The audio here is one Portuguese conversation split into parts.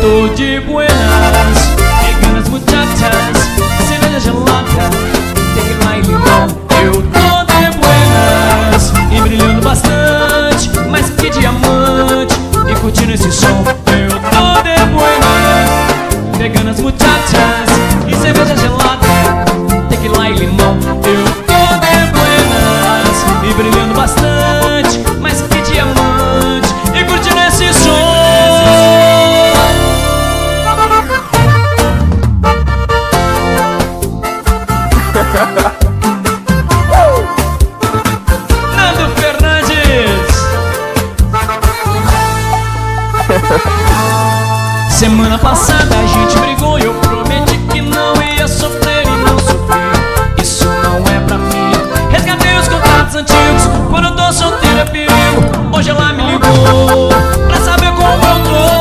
tô de buenas, pegando as muchachas, cerveja gelada, tequila e limão. Eu tô de buenas e brilhando bastante, mais que diamante, e curtindo esse som. Eu tô de buenas, pegando as muchachas e cerveja gelada, tequila e limão. Eu tô de buenas e brilhando bastante, mais que diamante, e curtindo esse som. Nando Fernandes. Semana passada a gente brigou e eu prometi que não ia sofrer e não sofri. Isso não é pra mim. Resgatei os contatos antigos, quando eu tô solteiro é perigo. Hoje ela me ligou pra saber como eu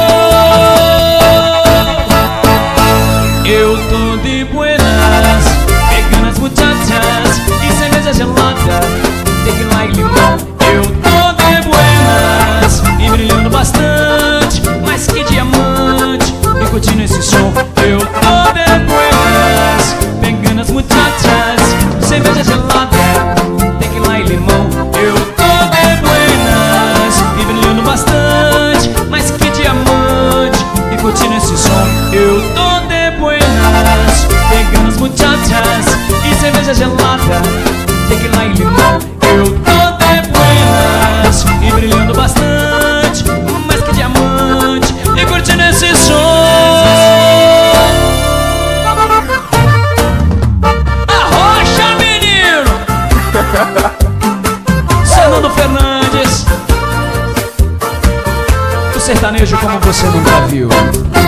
tô. Eu tô de buenas, pegando as muchachas e cerveja gelada, tequila e limão. Eu tô de buenas e brilhando bastante, mais que diamante, e curtindo esse som. Eu tô de buenas, pegando as muchachas, cerveja gelada, tequila e limão. Eu tô de buenas e brilhando bastante, mais que diamante, e curtindo esse som. Eu tô de buenas, pegando as muchachas e cerveja gelada, tequila e limão. Eu tô de buenas e brilhando bastante, mais que diamante, e curtindo esse som. Arrocha, menino! Nando Fernandes, o sertanejo como você nunca viu.